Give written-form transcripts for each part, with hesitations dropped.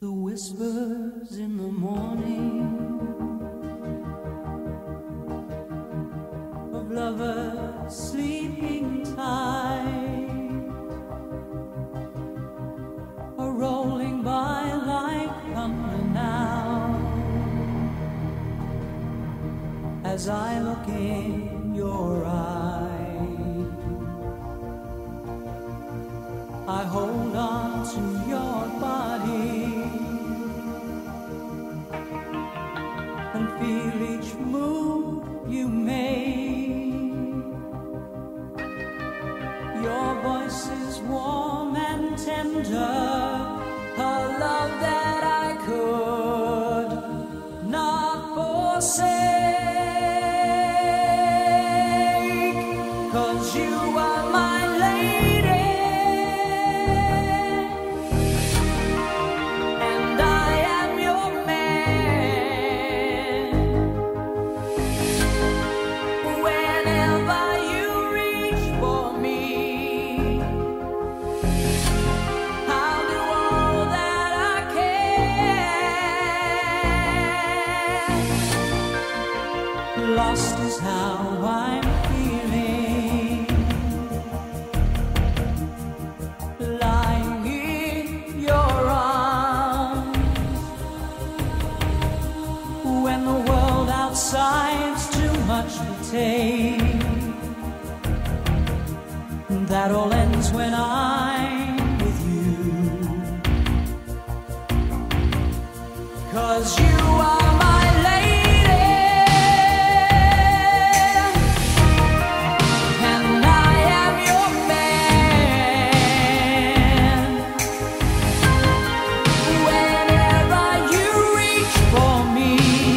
The whispers in the morning of lovers sleeping tight are rolling by like thunder now as I look in your eyes. I hold on to your body and feel each move you make. Your voice is warm and tender, a love that I could not forsake. 'Cause you are my lady, and I am your man. Whenever you reach for me, I'll do all that I can. Lost is how I'm feeling, lying in your arms, when the world outside's too much to take. That all ends when I'm with you. 'Cause you are my lady, and I am your man. Whenever you reach for me,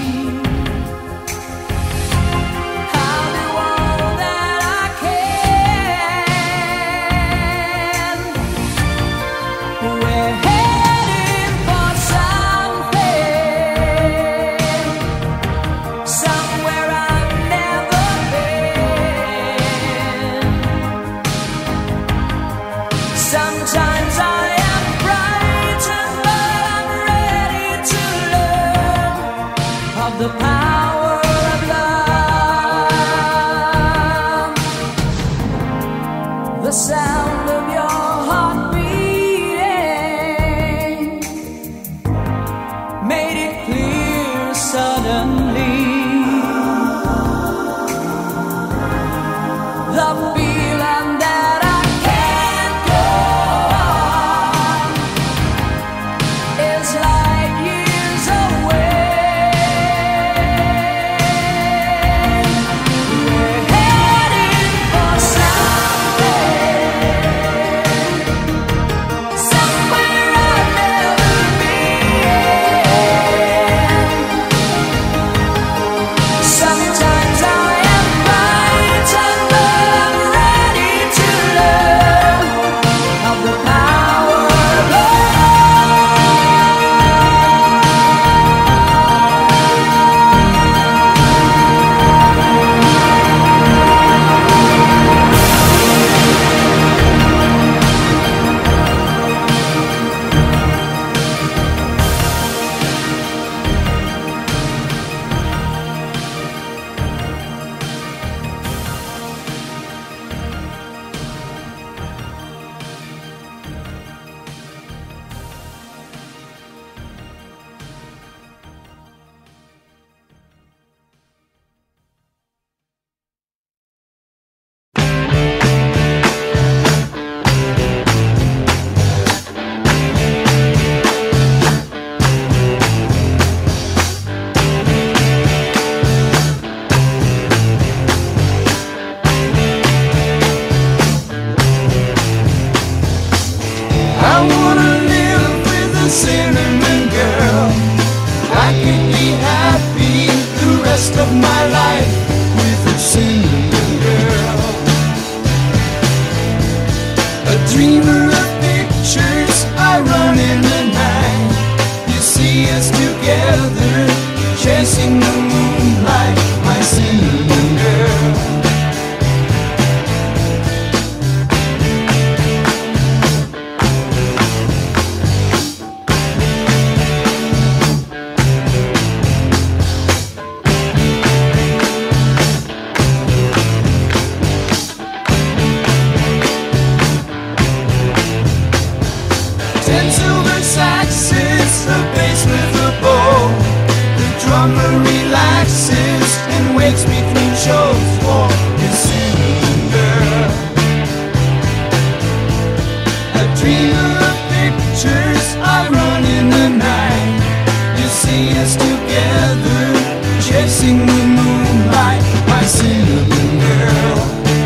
I'll do all that I can. We're heading for something saxes, the bass with the bow. The drummer relaxes and wakes between shows for his cinnamon girl. I dream of pictures, I run in the night. You see us together, chasing the moonlight, my cinnamon girl.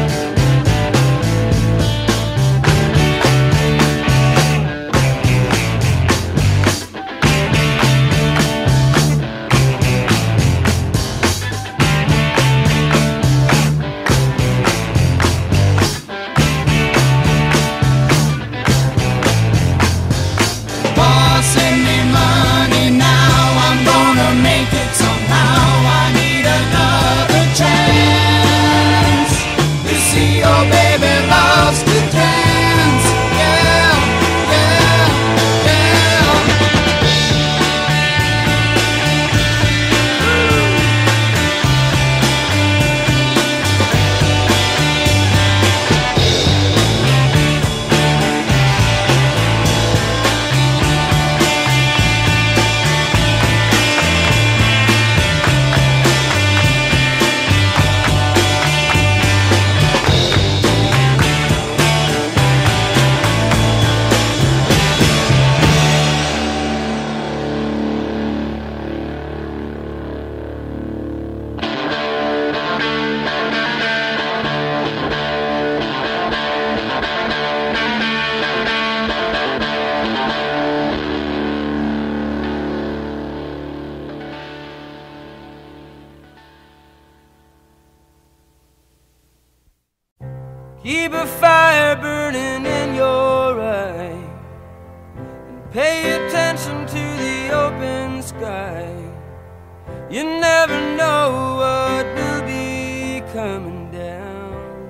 Keep a fire burning in your eye, and pay attention to the open sky. You never know what will be coming down.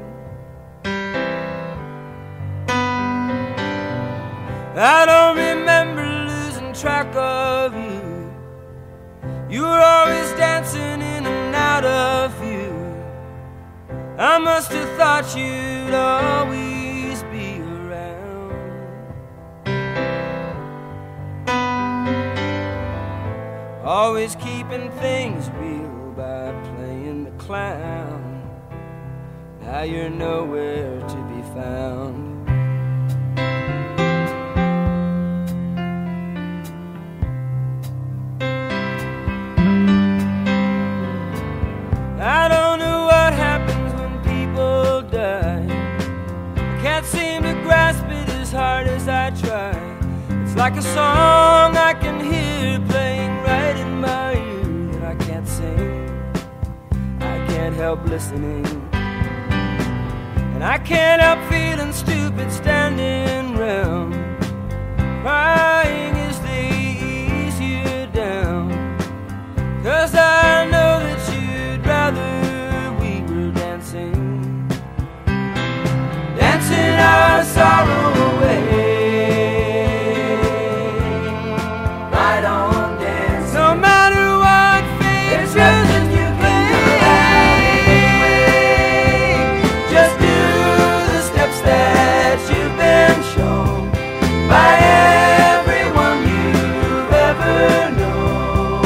I don't remember losing track of you. You were always dancing in and out of view. I must have thought you'd always be around. Always keeping things real by playing the clown. Now you're nowhere to be found. I don't know what happens when people die. I can't seem to grasp it as hard as I try. It's like a song I can hear playing right in my ear that I can't sing. I can't help listening, and I can't help feeling stupid standing round, crying as they ease you down. 'Cause I know that you'd rather we were dancing, dancing our sorrow away. Right on dancing, no matter what fate chooses you play. Just do the steps that you've been shown by everyone you've ever known,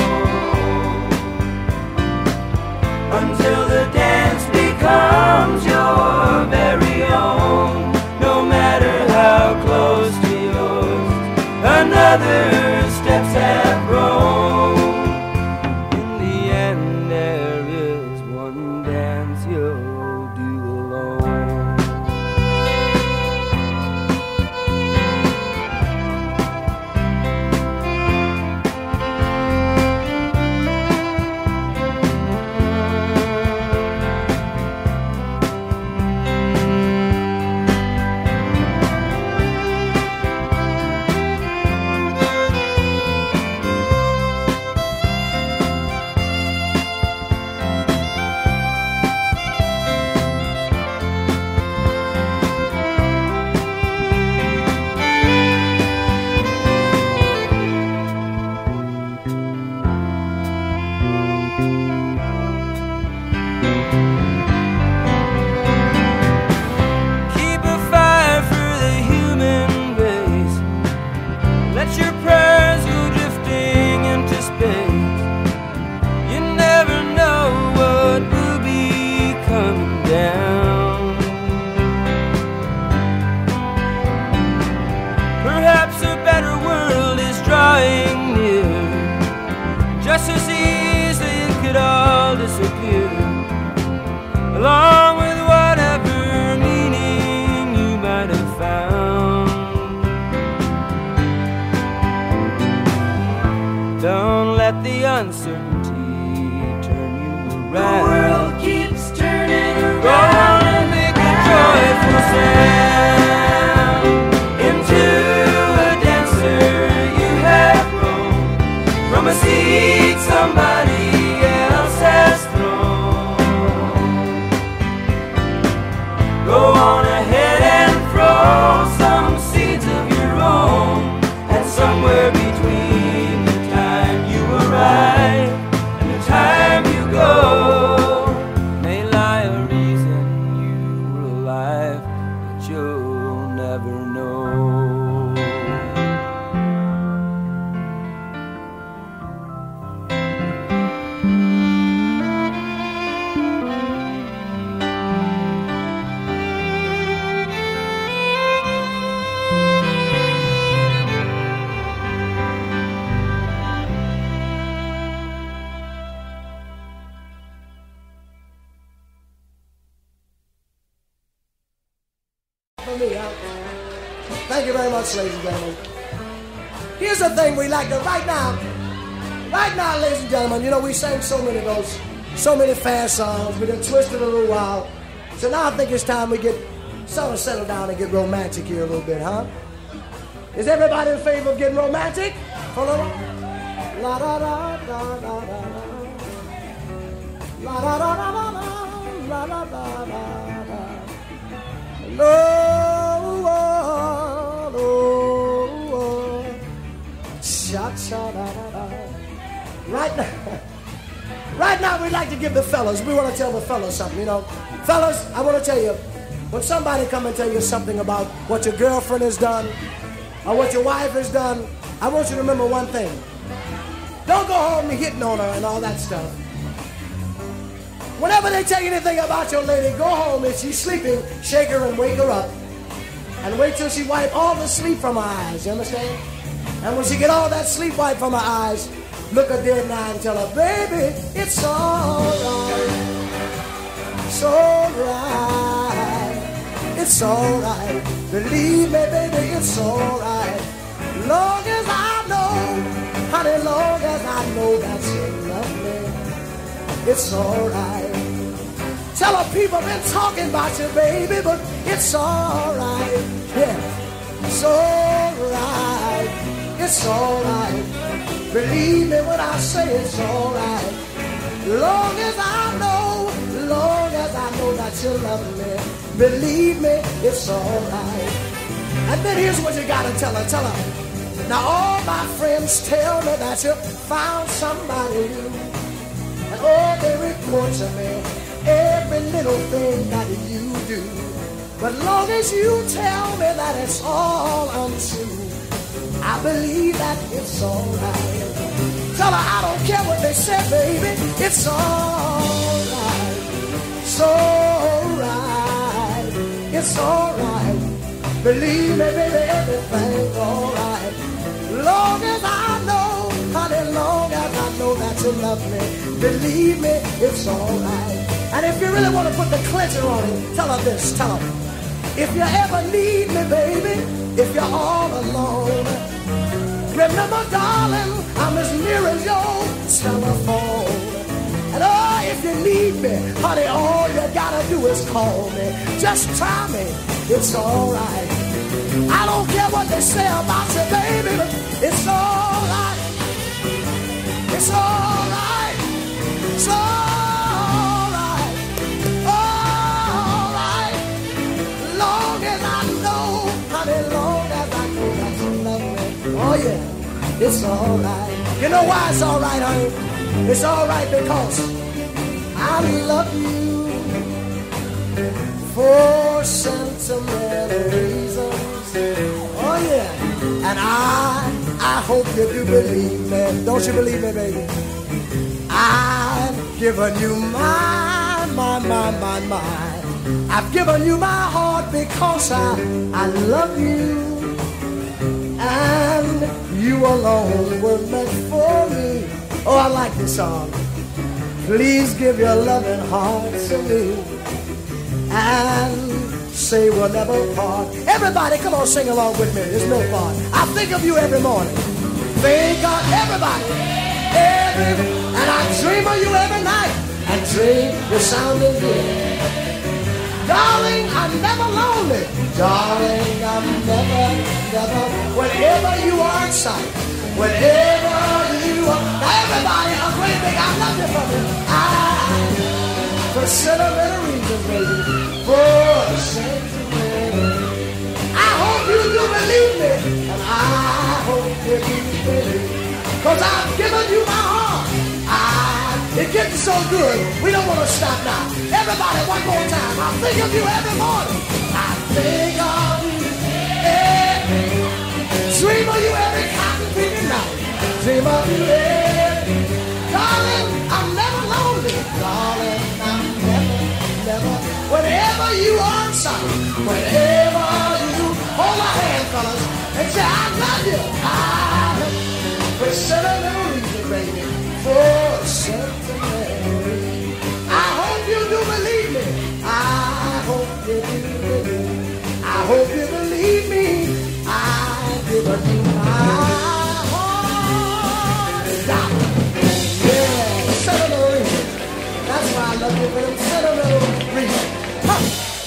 until the dance becomes your very own. No matter how close to yours another steps have grown, in the end there is one dance you'll do alone. along with whatever meaning you might have found. Don't let the uncertainty turn you around. The world keeps turning around. Go on and make a joyful sound into a dancer you have grown from a seed somebody else has thrown. Go on ahead and throw some seeds of your own, and somewhere between the time you arrive and the time you go may lie a reason you were alive that you'll never know. For me, huh? Thank you very much, ladies and gentlemen. Here's the thing we like to, right now, ladies and gentlemen, you know, we sang so many of those, so many fast songs, we done twisted a little while. So now I think it's time we get sort of settle down and get romantic here a little bit, huh? Is everybody in favor of getting romantic? For a little? La da da da da da. La da da da da da. La da da da da. No, no, cha cha da da da. Right now, we'd like to give the fellas. We want to tell the fellas something, you know. Fellas, I want to tell you, when somebody come and tell you something about what your girlfriend has done or what your wife has done, I want you to remember one thing. Don't go home and hitting on her and all that stuff. Whenever they tell you anything about your lady, go home. If she's sleeping, shake her and wake her up. And wait till she wipe all the sleep from her eyes, you understand? And when she get all that sleep wiped from her eyes, look her dead in the eye and tell her, baby, it's all right. It's all right. It's all right. Believe me, baby, it's all right. Long as I know, honey, long as I know that you love me, it's all right. Tell her people been talking about you, baby, but it's all right. Yeah, it's all right. It's all right. Believe me when I say it's all right. Long as I know that you love me, believe me, it's all right. And then here's what you gotta tell her. Tell her, now all my friends tell me that you found somebody new. And oh, they report to me every little thing that you do. But long as you tell me that it's all untrue, I believe that it's all right. Tell her I don't care what they say, baby, it's all right. It's all right. It's all right. Believe me, baby, everything's all right. Long as I know, honey, long as I know that you love me, believe me, it's all right. And if you really want to put the clincher on it, tell her this, tell her, if you ever need me, baby, if you're all alone, remember, darling, I'm as near as your telephone. And oh, if you need me, honey, all you gotta do is call me. Just try me, it's all right. I don't care what they say about you, baby, but it's all right. It's all right. It's all right. All right. Long as I know, honey, long as I know that you love me. Oh, yeah, it's all right. You know why it's all right, honey? It's all right because I love you for sentimental reasons. Oh, yeah. And I hope you do believe me. Don't you believe me, baby? I've given you mine. I've given you my heart because I love you. And you alone were meant for me. Oh, I like this song. Please give your loving heart to me. and say we'll never part. Everybody, come on, sing along with me. There's no part. I think of you every morning. Think of everybody, and I dream of you every night. And dream the sound of you. Darling, I'm never lonely. Darling, I'm never. Whenever you are in sight, whenever you are. Now everybody, a great big I love you for me. For sentimental reasons, baby. For sentimental. I hope you do believe me, and I hope you do believe me. 'Cause I've given you my heart. It's getting so good, we don't want to stop now. Everybody, one more time. I think of you every morning. I think of you every. Dream of you every cotton picking night. Dream of you every. Darling, I'm never lonely. Darling, I'm never. Whenever you are in sight, whenever you hold my hand, fellas, and say I love you. I love you. For sentimental reasons, baby. For sentimental. I hope you do believe me. I hope you do believe me. I hope you believe me. I've given you my heart. Yeah, sentimental reasons. That's why I love you for them sentimental reasons. Huh.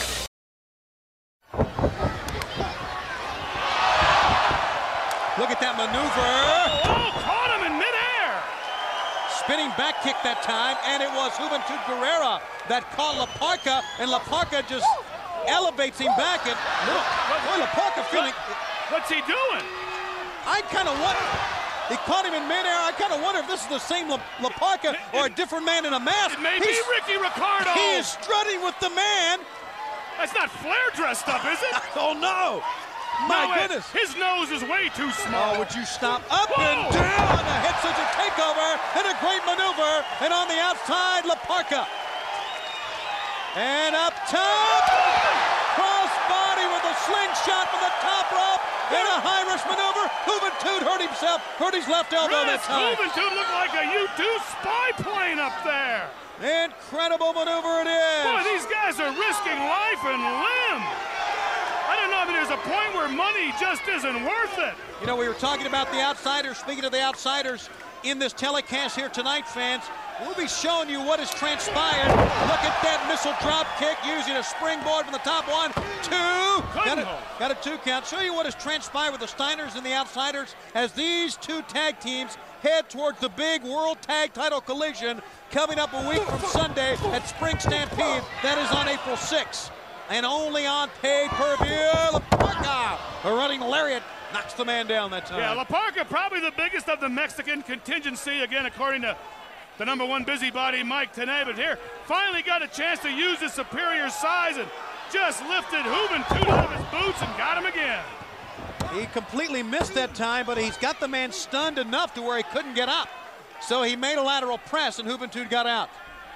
Look at that maneuver. Oh, caught him in midair. Spinning back kick that time, and it was Juventud Guerrera that caught La Parka, and La Parka just elevates him back. And look, boy, La Parka feeling. What's he doing? I kind of wonder. He caught him in midair. I kind of wonder if this is the same La Parka or a different man in a mask. It may be Ricky Ricardo. He is strutting with the man. That's not Flair dressed up, is it? Oh, no. My goodness. His nose is way too small. Oh, would you stop? Up and down. A head scissor takeover and a great maneuver. And on the outside, La Parka. And up top. Cross body with a slingshot from the top rope. And a high rush maneuver. Juventud hurt himself. Hurt his left elbow that time. Juventud looked like a U-2 spy plane up there. Incredible maneuver it is. Boy, these guys are risking life and limb. I don't know, I mean, there's a point where money just isn't worth it. You know, we were talking about the outsiders. Speaking of the outsiders in this telecast here tonight, fans, we'll be showing you what has transpired. Look at that missile drop kick using a springboard from the top. 1, 2. Got a 2 count. Show you what has transpired with the Steiners and the outsiders as these two tag teams head towards the big World Tag Title collision coming up a week from Sunday at Spring Stampede. That is on April 6th. And only on pay-per-view. La Parka, a running lariat, knocks the man down that time. Yeah, La Parka probably the biggest of the Mexican contingency, again, according to the #1 busybody, Mike Tenay. But here, finally got a chance to use his superior size and just lifted Juventud out of his boots and got him again. He completely missed that time, but he's got the man stunned enough to where he couldn't get up. So he made a lateral press, and Juventud got out.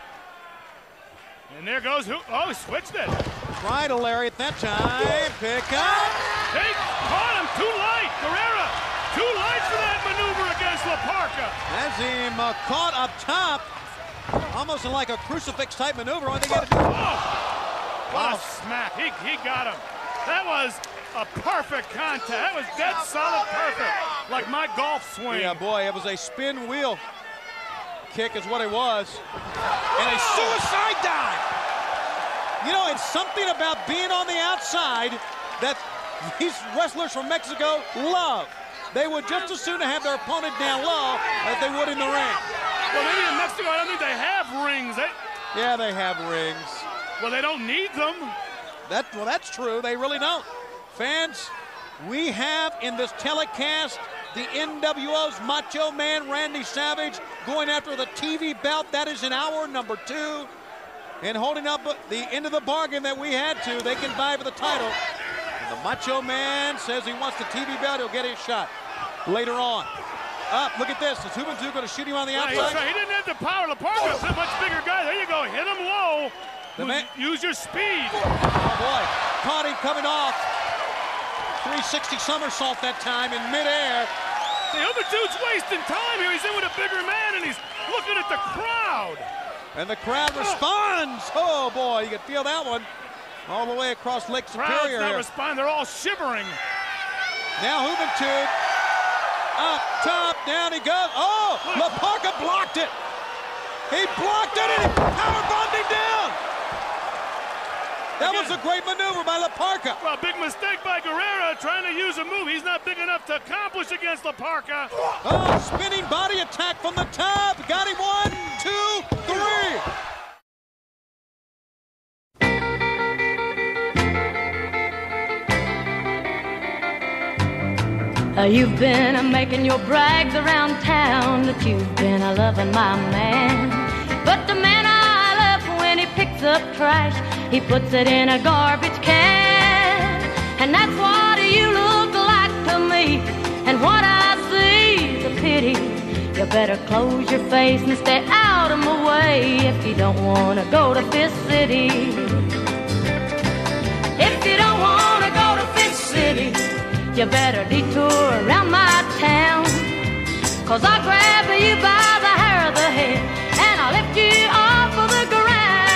And there goes, oh, he switched it. Tried a lariat that time. Pick up. Hey, caught him too light. Guerrera, too light for that maneuver against La Parka. Has him caught up top. Almost like a crucifix type maneuver. What they got to do? Oh, what a smack. He got him. That was a perfect contact. That was dead solid perfect. Like my golf swing. Yeah, boy, it was a spin wheel kick is what it was. And a suicide dive. You know, it's something about being on the outside that these wrestlers from Mexico love. They would just as soon have their opponent down low as they would in the ring. Well, maybe in Mexico, I don't think they have rings. Yeah, they have rings. Well, they don't need them. Well, that's true. They really don't. Fans, we have in this telecast the NWO's Macho Man Randy Savage going after the TV belt. That is in hour number 2. And holding up the end of the bargain that we had to. They can vie for the title. And the Macho Man says he wants the TV belt. He'll get his shot later on. Up, look at this. Is Juventud going to shoot him on the outside? He didn't have the power. La Parka's a much bigger guy. There you go. Hit him low. Use your speed. Oh, boy. Caught him coming off. 360 somersault that time in midair. The other dude's wasting time here. He's in with a bigger man, and he's looking at the crowd. And the crowd responds. Oh, boy, you can feel that one. all the way across Lake Crowd's Superior not here. responding. They're all shivering. Now Juventud up top, down he goes. Oh, LaParca blocked it. He blocked it and he powerbombed him down. That was a great maneuver by LaParca. Well, big mistake by Guerrera trying to use a move he's not big enough to accomplish against LaParca. Oh, spinning body attack from the top. Got him 1, 2, 3. You've been making your brags around town that you've been loving my man. But the man I love, when he picks up trash, he puts it in a garbage can. And that's what you look like to me. And what I see is a pity. You better close your face and stay out of my way if you don't want to go to Fifth City. If you don't want to go to Fifth City, you better detour around my town. 'Cause I'll grab you by the hair of the head and I'll lift you off of the ground.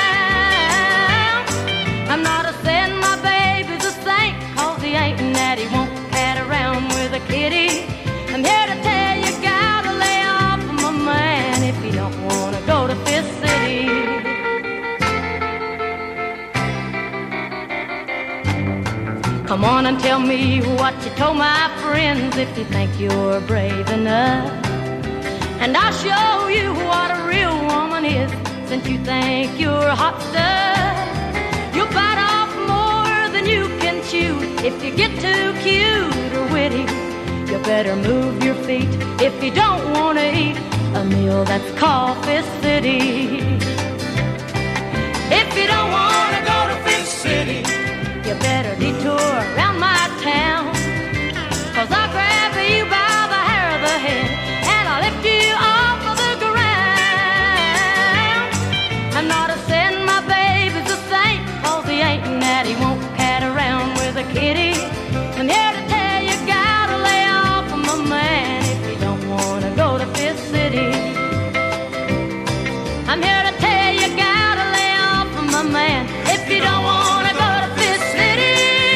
I'm not a saying my baby's a saint, 'cause he ain't, and that he won't cat around with a kitty. I'm here to tell you, gotta lay off of my man if you don't want to go to Fifth City. Come on and tell me what you told my friends if you think you're brave enough. And I'll show you what a real woman is, since you think you're hot stuff. You'll bite off more than you can chew if you get too cute or witty. You better move your feet if you don't want to eat a meal that's called Fifth City. If you don't want to go to Fifth City, you better detour around my town. 'Cause I'll grab you by the hair of the head and I'll lift you off of the ground. I'm not a saying my baby's a saint, 'cause he ain't, and that he won't cat around with a kitty. I'm here to tell you, gotta lay off of my man if you don't want to go to Fifth City. I'm here to tell you, gotta lay off of my man if you don't want to go to Fifth City.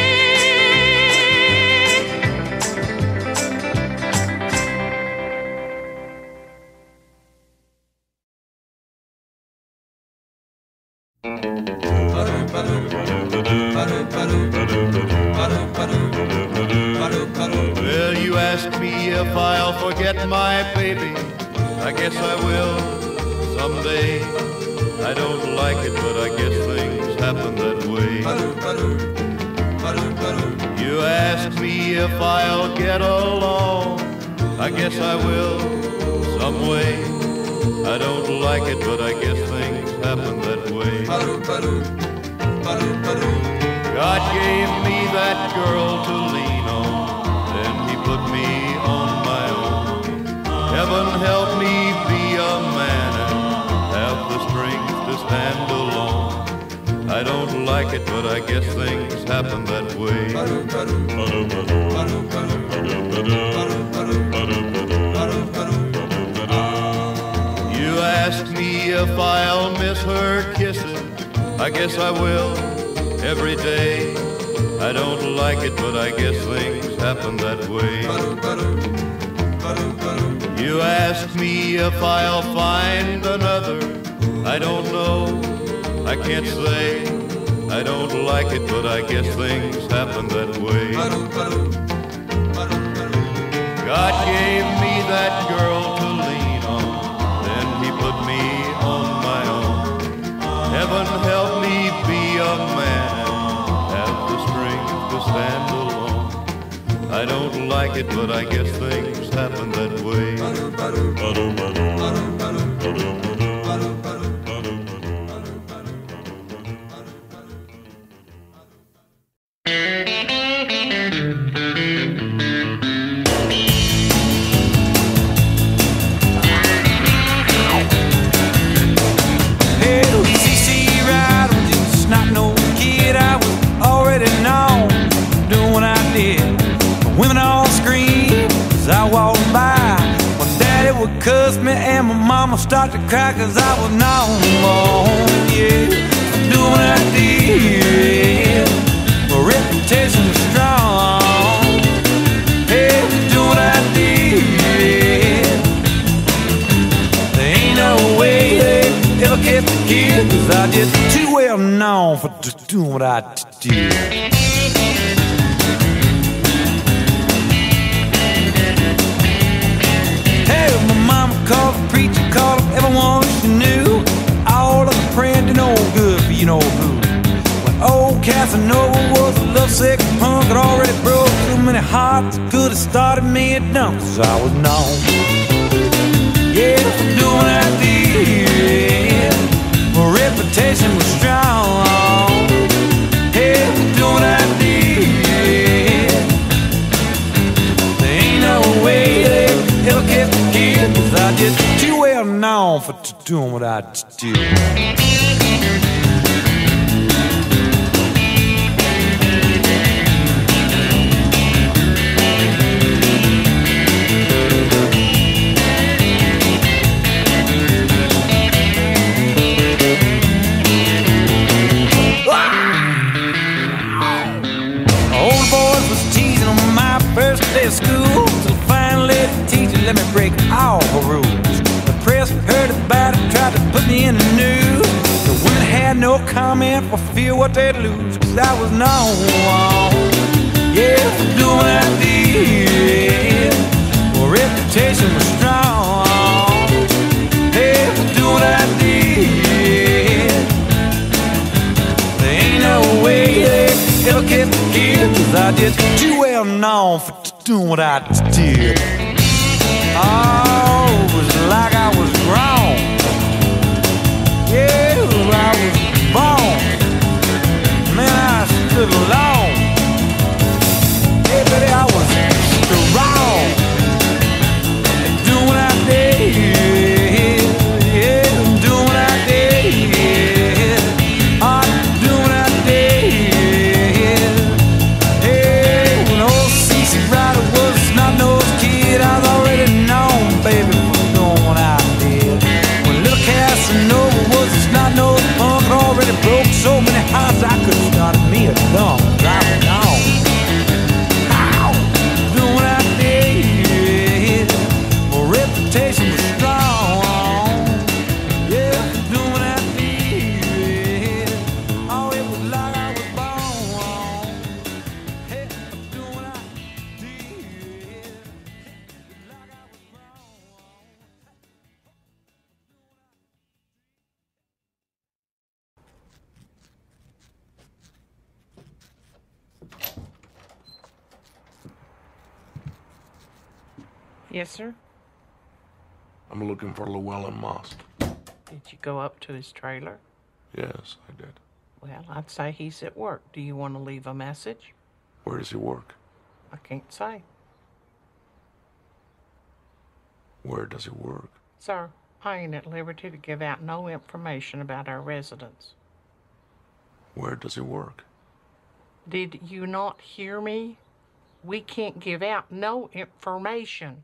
Well, you ask me if I'll forget my baby. I guess I will someday. I don't like it, but I guess things happen that way. You ask me if I'll get along. I guess I will some way. I don't like it, but I guess things happen that way. God gave me that girl to lean on, then he put me on my own. Heaven help me be a man and have the strength to stand alone. I don't like it, but I guess things happen that way. You ask me if I'll miss her kisses. I guess I will every day. I don't like it, but I guess things happen that way. You ask me if I'll find another. I don't know, I can't say. I don't like it, but I guess things happen that way. God gave me that girl to lean on, then he put me on my own. Heaven help me be a man and have the strength to stand alone. I don't like it, but I guess things happen that way. Cuss me and my mama start to cry 'cause I was known, yeah. doing what I did. My reputation was strong. Hey, for doing what I did. There ain't no way they ever kept the kid, 'cause I just too well known for doing what I did. Hey, my mama called, the preacher called, everyone she knew. All of the praying did no good for you know who. When old Casanova was a lovesick punk, had already broke too many hearts. Could have started me at dump, 'cause I was known. Yeah, for doing what I did. My reputation was strong. Hey, for doing what I did. There ain't no way they ever kept the kid, 'cause I just too well known for doing what I do. School, so finally the teacher let me break all the rules. The press heard about it, tried to put me in the news. The women had no comment for fear what they'd lose, 'cause I was known, yeah, for doing what I did. My reputation was strong. Hey, for doing what I did. There ain't no way they ever kept the kid, 'cause I just too well known for doing what I did. Oh, it was like I was wrong. Yeah, I was born. Man, I stood alone. Hey, baby, I was wrong. Doing what I did. Yeah, doing what I did. I'm doing what I did. Hey, when old C.C. Ryder was a snot-nosed kid, I was already known, baby, for doing what I did. When little Casanova was a snot-nosed punk, it already broke so many hearts I could have started me a dump. I was known. Doing what I did. My reputation was strong. Yeah, doing what I did. Oh, it was like I was born. Hey, doing what I did. Like I was born. Yes, sir? I'm looking for Llewellyn Moss. Did you go up to his trailer? Yes, I did. Well, I'd say he's at work. Do you want to leave a message? Where does he work? I can't say. Where does he work? Sir, I ain't at liberty to give out no information about our residents. Where does he work? Did you not hear me? We can't give out no information.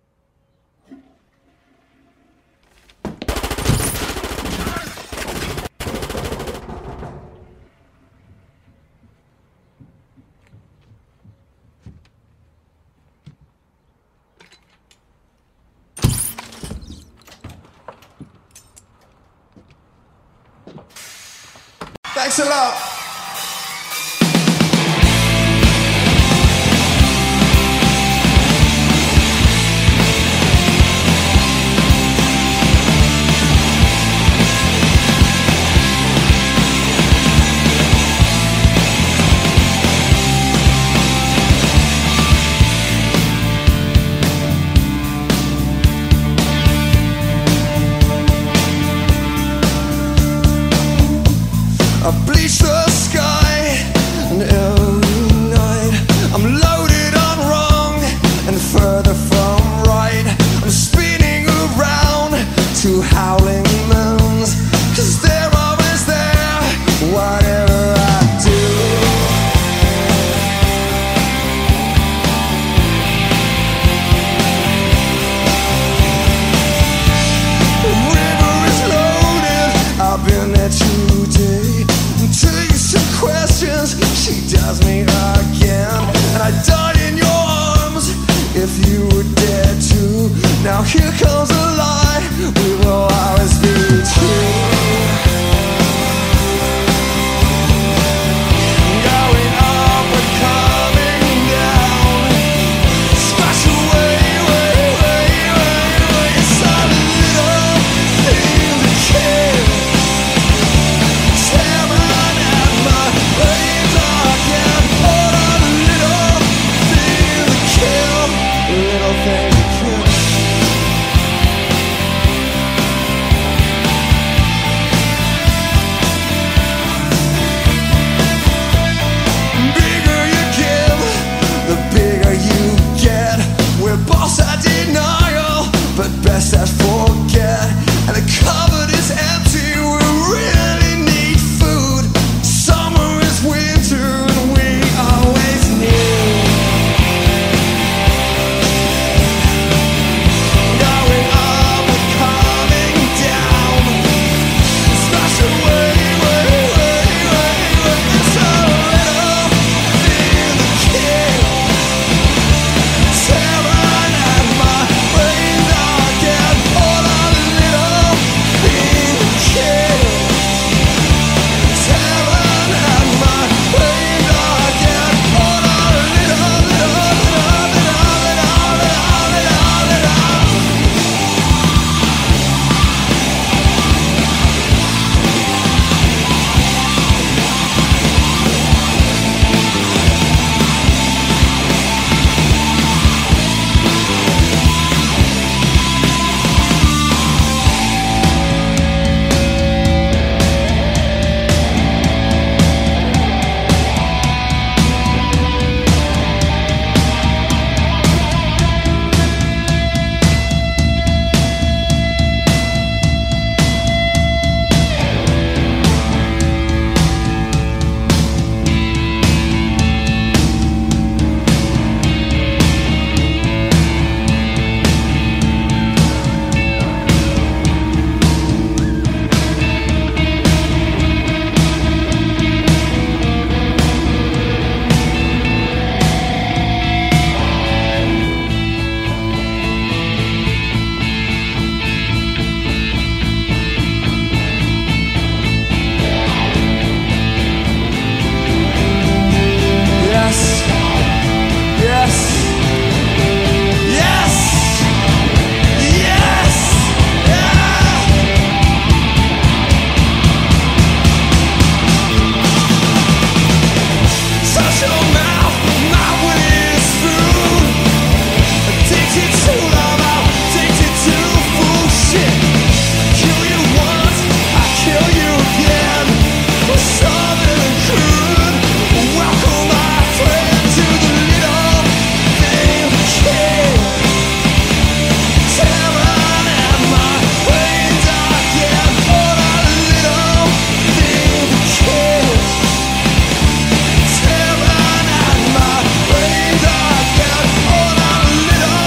Thanks a lot. A bleacher comes a lie, we will always be true. Going up and coming down, splash away, it's a little thing to kill. Staring at my veins, I can't hold on. A little thing to kill, a little thing to kill. Bigger you give, the bigger you get. We're boss at denial, but best at forget. And the cupboard is empty, we really need food. Summer is winter, and we always knew. Going up and coming down, smash away, it's a little thing to kill. Staring at my brains, I can't hold on. A little thing to kill. Staring at my brains, I can't hold on. A little. Shut your mouth, my way is through. Addicted to love, addicted to bullshit. Kill you once, I kill you again. For something crude. Welcome, my friend, to the little thing to kill. Staring at my brains, I can't hold on. A little thing to kill. Staring at my brains, I can't hold on. A little.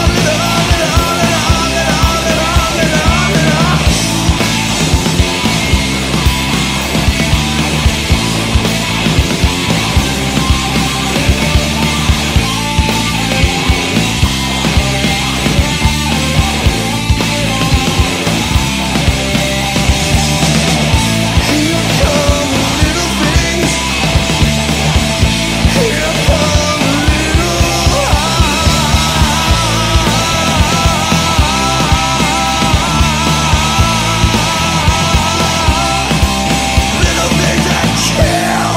Here come the little things. Here come the little things that kill.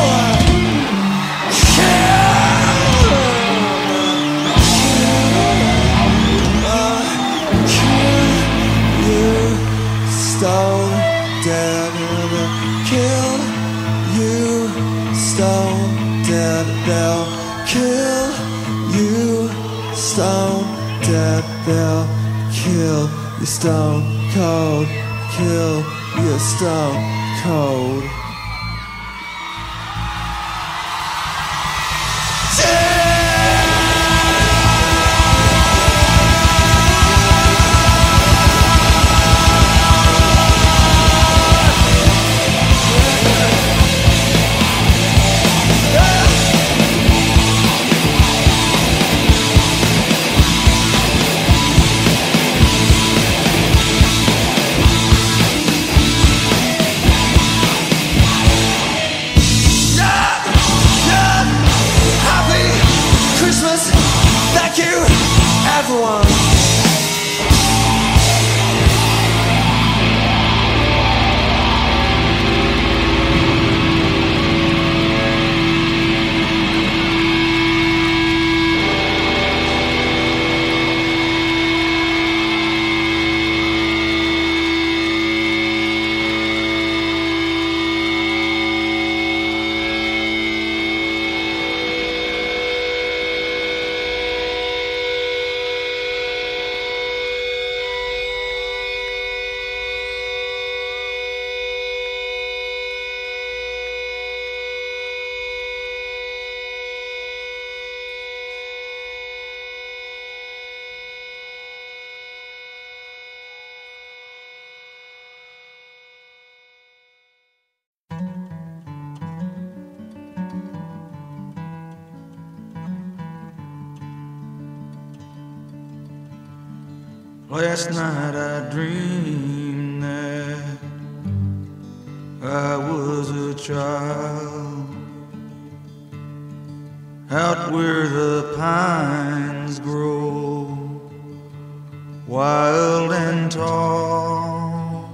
Stone dead, kill you, stone dead, they'll kill you, stone dead, they'll kill you, stone cold, kill you, stone cold. Last night I dreamed that I was a child out where the pines grow wild and tall.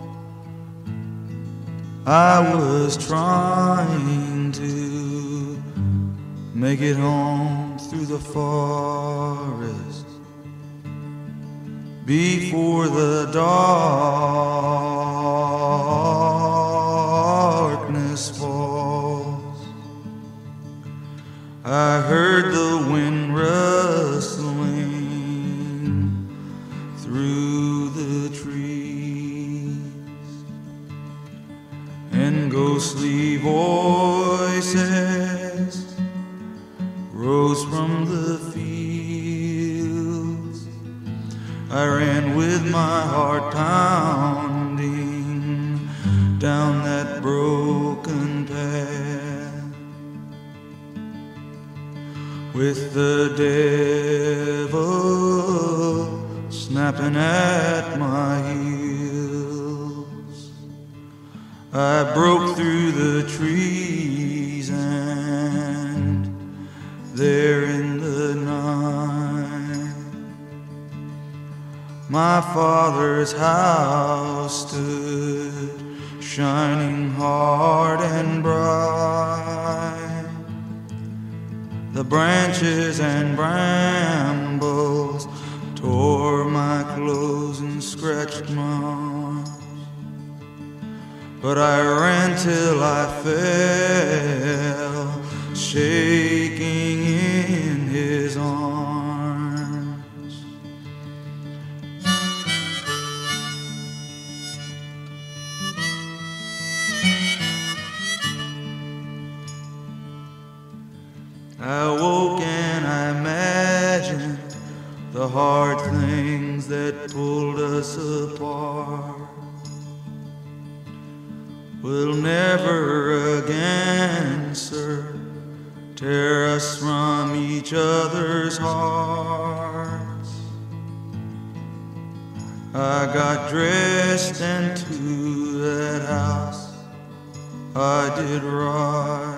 I was trying to make it home through the forest before the darkness falls. I heard the wind rustling through the trees, and ghostly voices rose from the fields. I ran with my heart pounding down that broken path, with the devil snapping at my heels. I broke through the trees, and there in the night my father's house stood shining hard and bright. The branches and brambles tore my clothes and scratched my arms, but I ran till I fell, shaking in his arms. I woke and I imagined the hard things that pulled us apart will never again, sir, tear us from each other's hearts. I got dressed and to that house I did ride.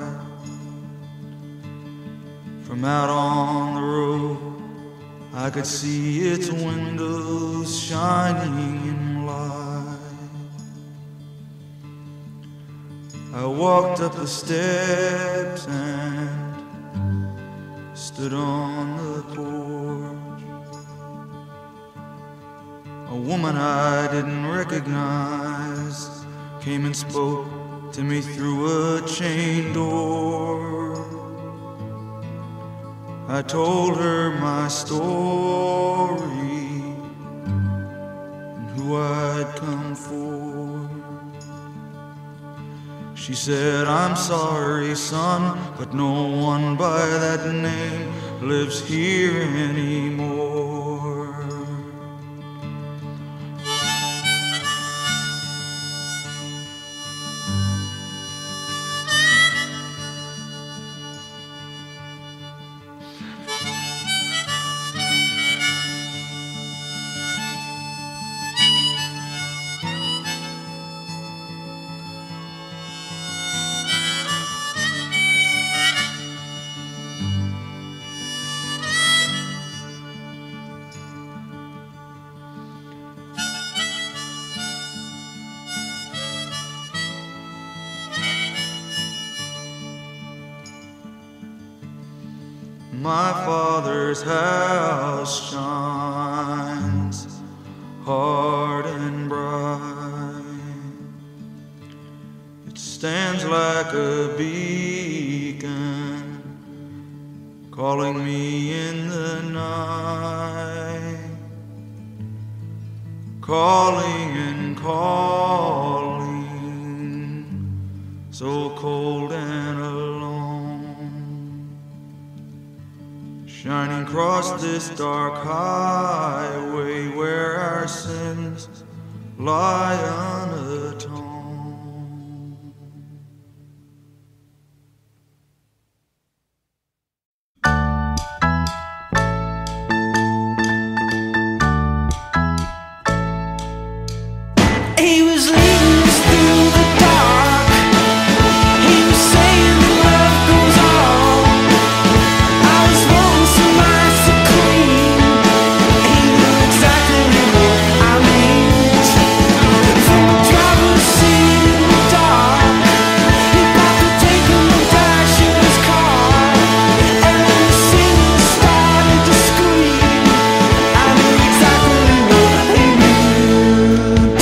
From out on the road I could see its windows shining in light. I walked up the steps and stood on the porch. A woman I didn't recognize came and spoke to me through a chain door. I told her my story and who I'd come for. She said, I'm sorry, son, but no one by that name lives here anymore. My father's house shines hard and bright. It stands like a beacon, calling me in the night, calling and calling, so cold and alone. Shining across this dark highway where our sins lie unatoned. He was leading us through the dark. He was saying that love goes on. I was wanting some ice to clean. He knew exactly what I meant. From the driver's seat in the dark, he got to taking the dash of his car. And when the singer started to scream, I knew exactly what he meant.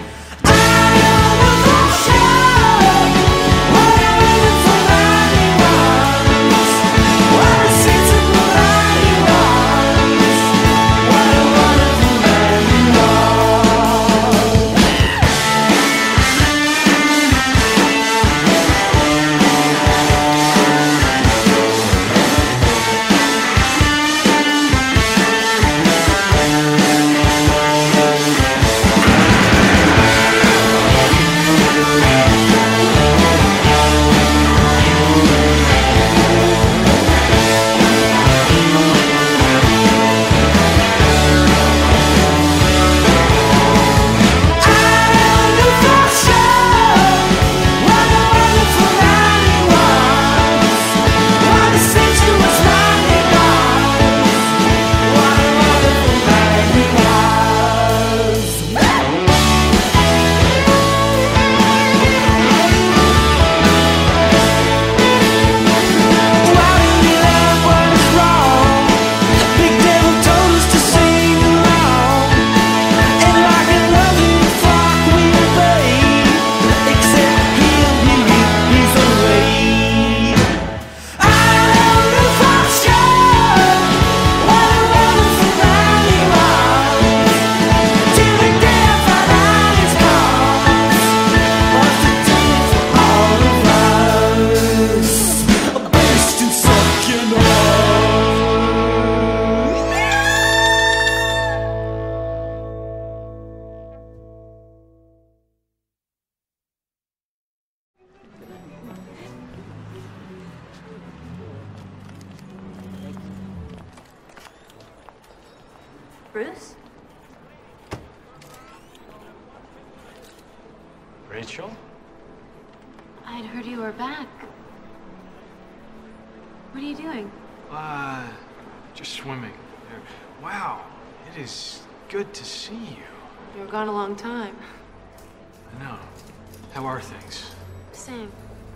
Bruce? Rachel? I'd heard you were back. What are you doing? Just swimming. Wow, it is good to see you. You were gone a long time. I know. How are things? Same.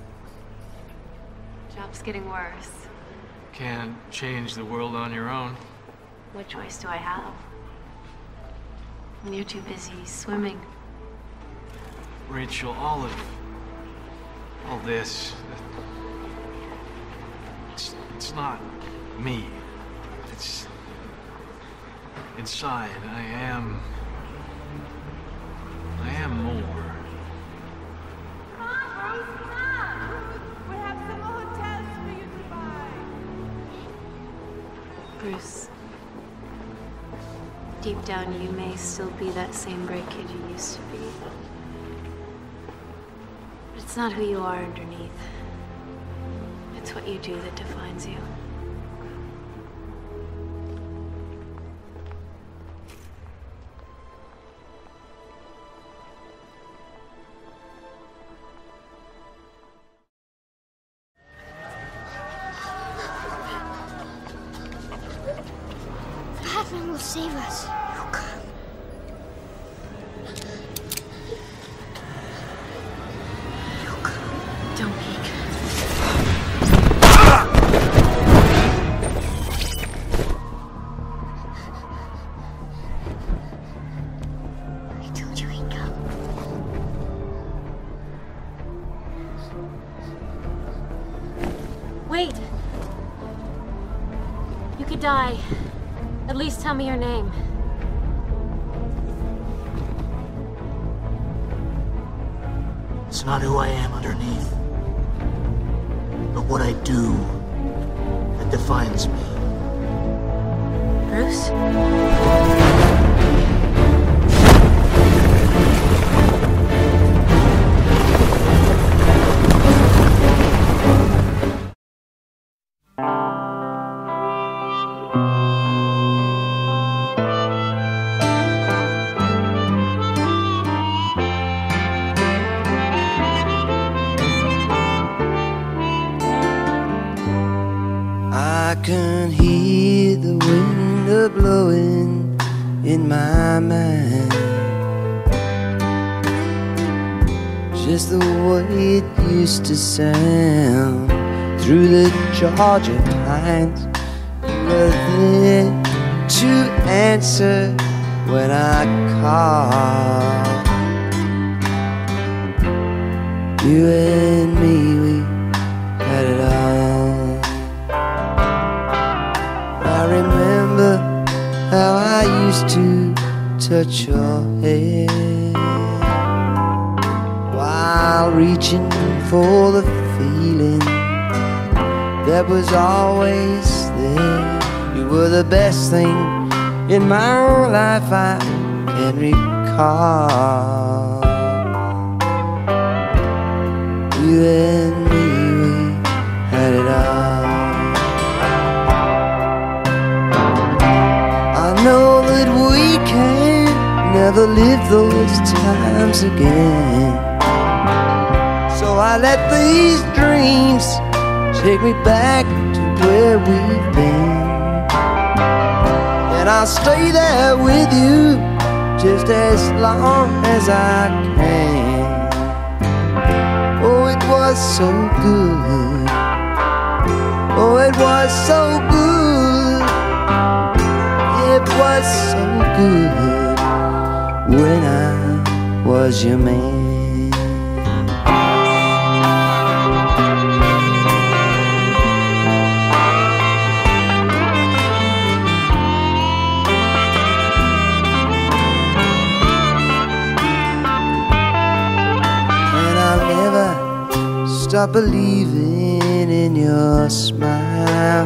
Job's getting worse. Can't change the world on your own. What choice do I have? When you're too busy swimming. Rachel, all this, it's not me. It's inside. I am more. Come on, Bruce, come on. We have some more hotels for you to buy. Bruce, deep down you may still be that same great kid you used to be. But it's not who you are underneath. It's what you do that defines you. Batman will save us. He'll come. Don't peek. I told you he'd come. Wait! You could die. At least tell me your name. It's not who I am underneath, but what I do that defines me. Bruce? can hear the wind a-blowing in my mind, just the way it used to sound through the Georgia pines. You were there to answer when I called. You and me, we had it all. I remember how I used to touch your hair while reaching for the feeling that was always there. You were the best thing in my life I can recall. You and me, we had it all. I know that we can never live those times again, so I let these dreams take me back to where we've been, and I'll stay there with you just as long as I can. Oh, it was so good. Oh, it was so good. It was so good when I was your man. Stop believing in your smile,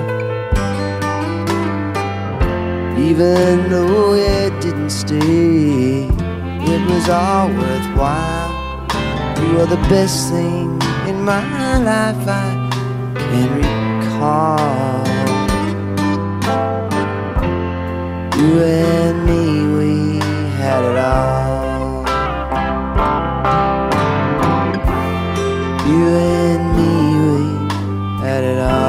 even though it didn't stay. It was all worthwhile. You were the best thing in my life I can recall. You and me, we had it all. You and me, we had it all.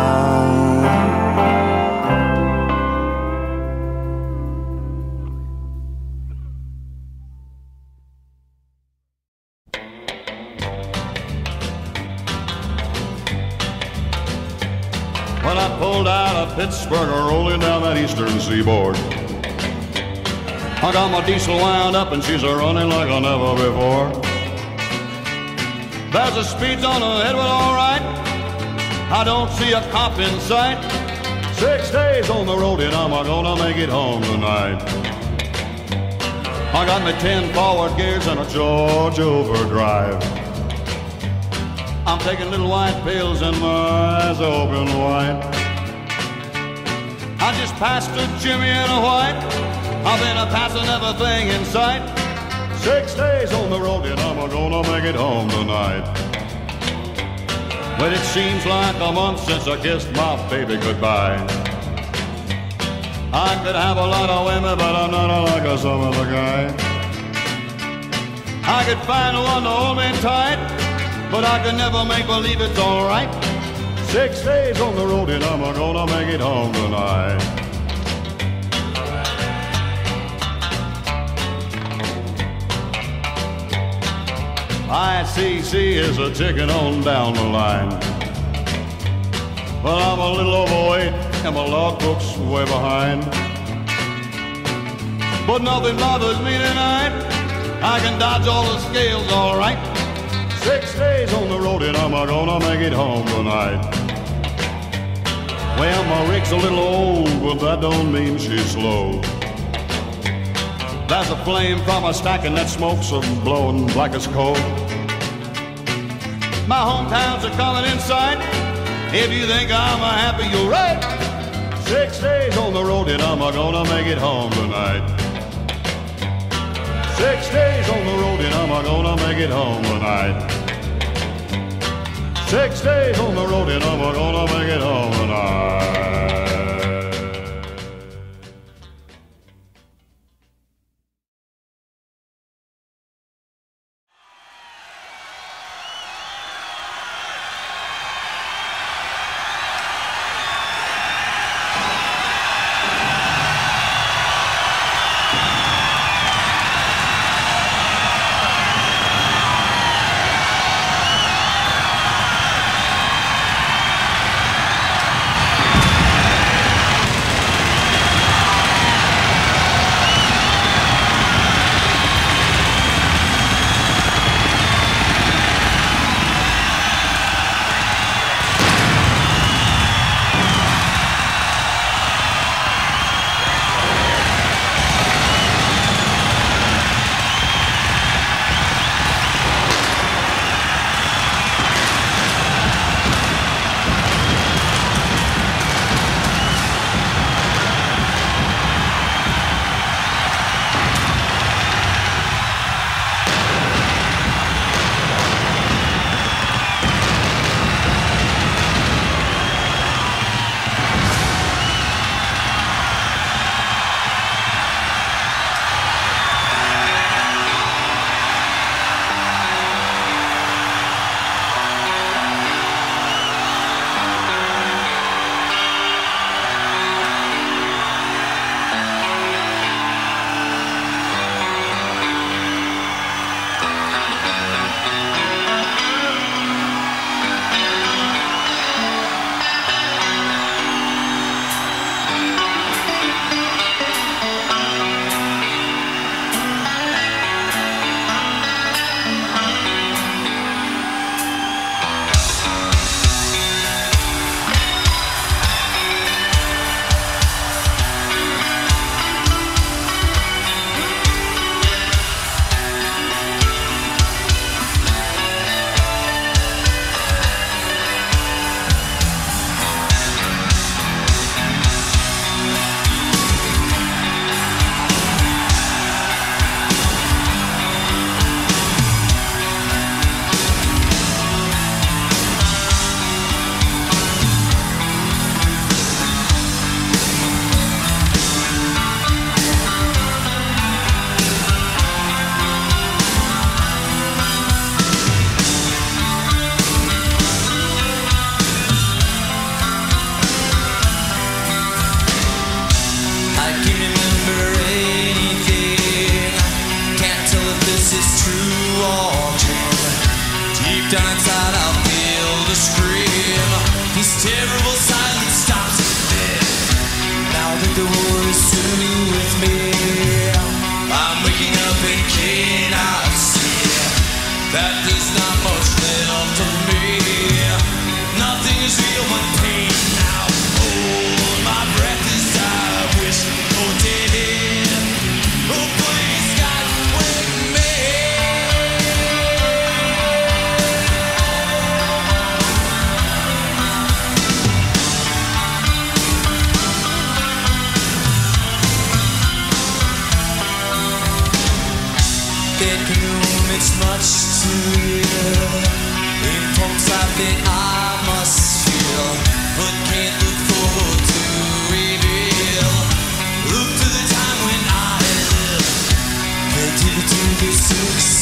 When I pulled out of Pittsburgh, rolling down that eastern seaboard, I got my diesel wound up and she's a-running like I never before. There's a speed zone ahead, well, all right. I don't see a cop in sight. 6 days on the road and I'm gonna make it home tonight. I got me 10 forward gears and a Georgia overdrive. I'm taking little white pills and my eyes open wide. I just passed a Jimmy and a white. I've been a-passing everything in sight. 6 days on the road and I'm gonna make it home tonight. But it seems like a month since I kissed my baby goodbye. I could have a lot of women, but I'm not like some other guy. I could find one to hold me tight, but I could never make believe it's alright. 6 days on the road and I'm gonna make it home tonight. ICC is a ticking on down the line. Well, I'm a little overweight and my logbook's way behind. But nothing bothers me tonight. I can dodge all the scales all right. 6 days on the road and I'm gonna make it home tonight. Well, my rig's a little old, but that don't mean she's slow. There's a flame from a stack and that smoke's blowing like it's cold. My hometowns are coming in sight. If you think I'm happy, you're right. 6 days on the road and I'm gonna make it home tonight. 6 days on the road and I'm gonna make it home tonight. 6 days on the road and I'm gonna make it home tonight. to watching. Deep down inside I feel the scream. This terrible silence stops me dead. Now that the war is through with me, I'm waking up and cannot see that there's not much left of me. Nothing is real but pain now. Oh, my breath is I wish, oh dead. Oh please God, wake me. Bedroom, it's much too real. In folks I think I must feel, but can't look forward to reveal. Look to the time when I lived, ready to be success.